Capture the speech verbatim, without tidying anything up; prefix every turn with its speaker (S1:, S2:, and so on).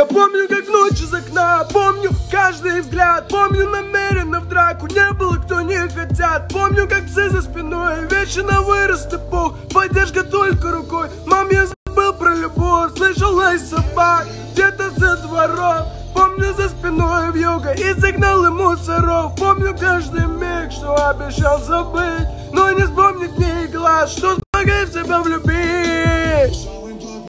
S1: Я помню, как ночь из окна, помню каждый взгляд, помню намеренно в драку, не было кто не хотят. Помню, как псы за спиной, вечно вырос пух, поддержка только рукой. Мам, я забыл про любовь, слышал лай собак где-то за двором. Помню за спиной вьюга и сигналы мусоров. Помню каждый миг, что обещал забыть, но не вспомнить ни глаз, что смогли в себя влюбить.